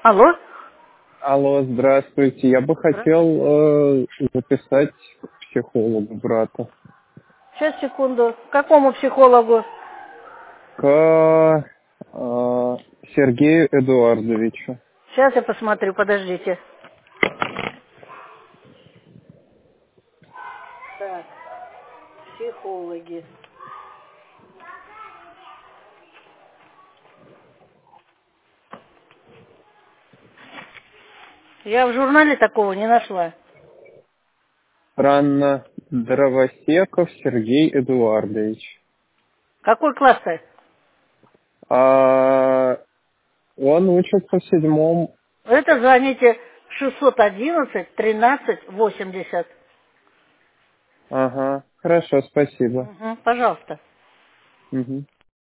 Алло? Алло, здравствуйте. Я бы хотел записать к психологу брата. Сейчас, секунду. К какому психологу? К Сергею Эдуардовичу. Сейчас я посмотрю, подождите. Так, психологи. Я в журнале такого не нашла. Странно. Дровосеков Сергей Эдуардович. Какой класс-то? Он учится в 7. Это звоните 611-13-80. Ага, хорошо, спасибо. Пожалуйста. Угу.